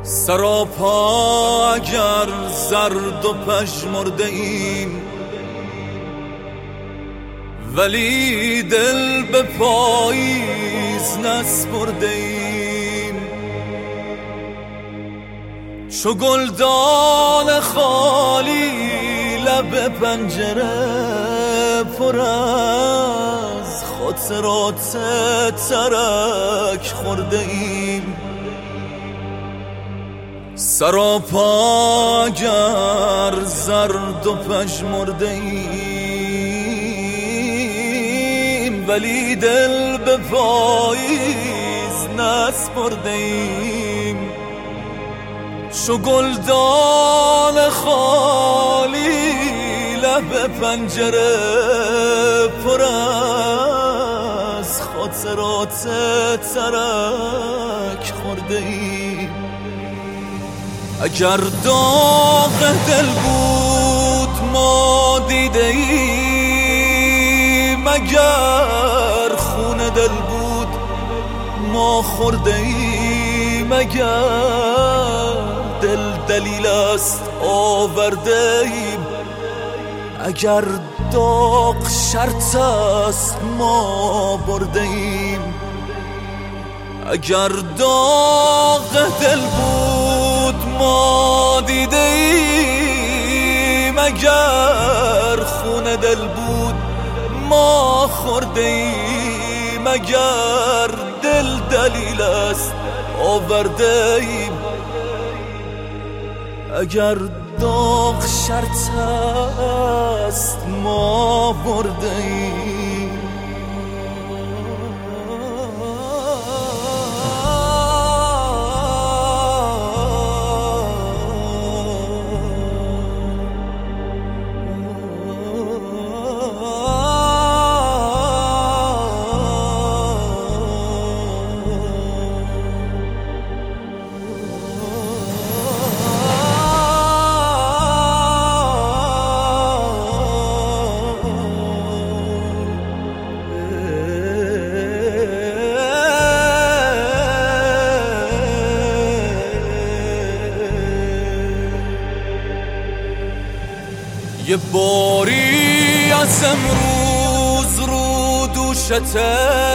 سراپا اگر زرد و پژمرده ایم، ولی دل به پاییز نسپرده ایم. چو گلدان خالی لب پنجره پر از خاطرات ترک خورده ایم. سراپا اگر زرد و پژمرده ایم، ولی دل به پاییز نسپرده ایم. چو گلدان خالی لب پنجره پر از خاطرات ترک خورده ایم. اگر داغ دل بود ما دیده ایم، اگر خون دل بود ما خورده ایم. اگر دل دلیل است آورده ایم، اگر داغ شرط است ما برده ایم. اگر داغ دل بود ما دیده ایم، اگر خون دل بود ما خورده ایم. اگر دل دلیل است آورده ایم، اگر داغ شرط است ما برده ایم. یه باری از امروز رو دوشته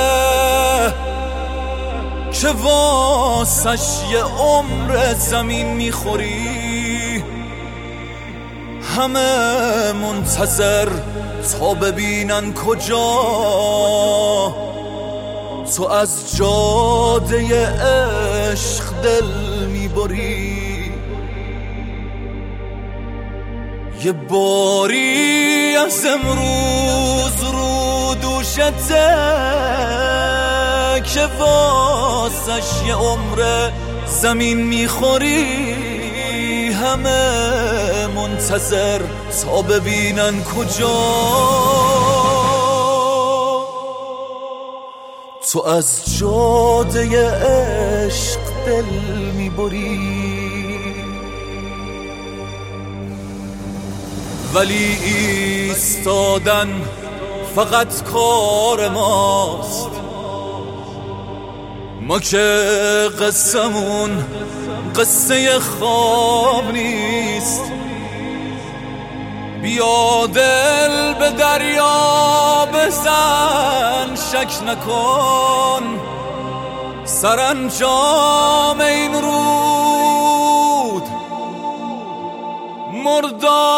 که واسش یه عمر زمین میخوری. همه منتظر تا ببینن کجا تو از جاده عشق دل میبری. یه باری از امروز رو دوشته که واسش یه عمر زمین میخوری. همه منتظر تا ببینن کجا تو از جاده عشق دل میبری. ولی ایستادن فقط کار ماست، ما که قصمون قصه خواب نیست. بیا دل به دریا بزن شک نکن، سرانجام این رود مردار